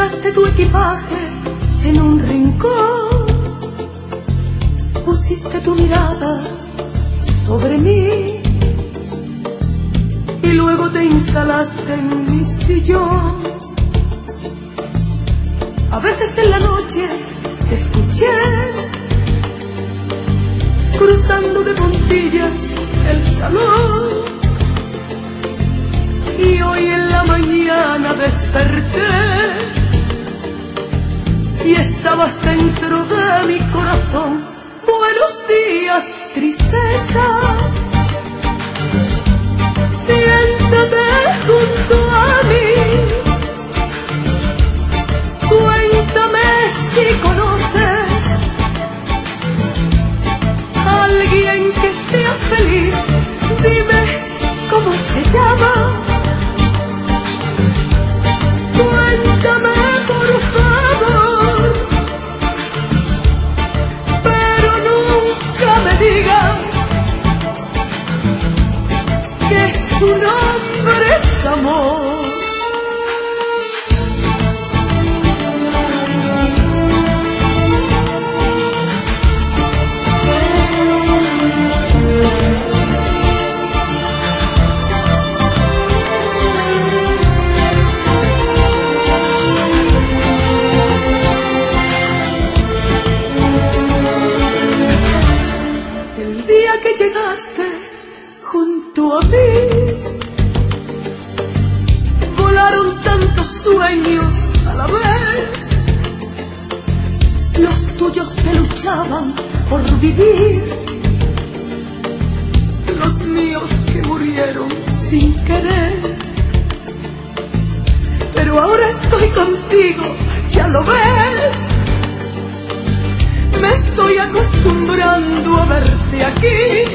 Dejaste tu equipaje en un rincón, pusiste tu mirada sobre mí y luego te instalaste en mi sillón. A veces en la noche te escuché cruzando de puntillas el salón, y hoy en la mañana desperté y estabas dentro de mi corazón. Buenos días, tristeza, siéntate junto a mí, cuéntame si conoces a alguien que sea feliz, dime cómo se llama. Cuéntame por favor, pero nunca me digas que su nombre es amor. Que llegaste junto a mí, volaron tantos sueños a la vez, los tuyos que luchaban por vivir, los míos que murieron sin querer. Pero ahora estoy contigo, ya lo ves, me estoy acostumbrando a verte aquí,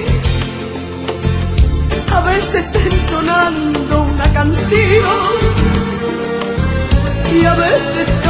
a veces entonando una canción y a veces